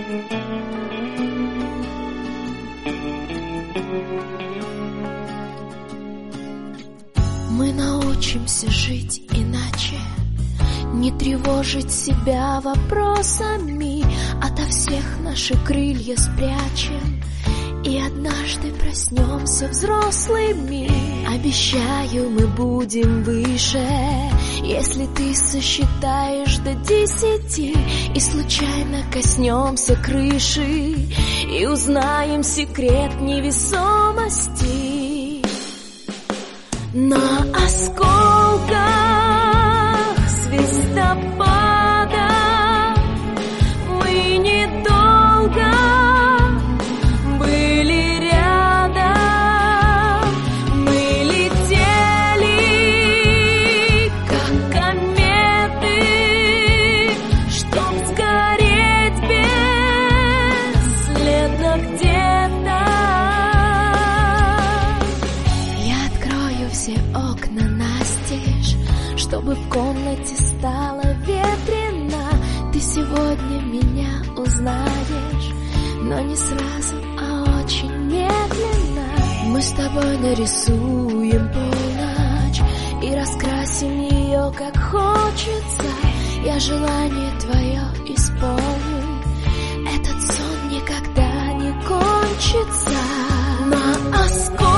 Мы научимся жить иначе, не тревожить себя вопросами, ото всех наши крылья спрячем, и однажды проснемся взрослыми. Обещаю, мы будем выше, если ты сосчитаешь до 10 и случайно коснемся крыши и узнаем секрет невесомости. На осколках звездопада мы недолго были рядом. Мы летели, как кометы, чтоб сгореть бесследно где-то. Я открою все окна настежь, чтобы в комнате стало ветрено. Ты сегодня меня узнаешь, но не сразу, а очень медленно. Мы с тобой нарисуем полночь и раскрасим ее, как хочется. Я желание твое исполню, этот сон никогда не кончится. На осколках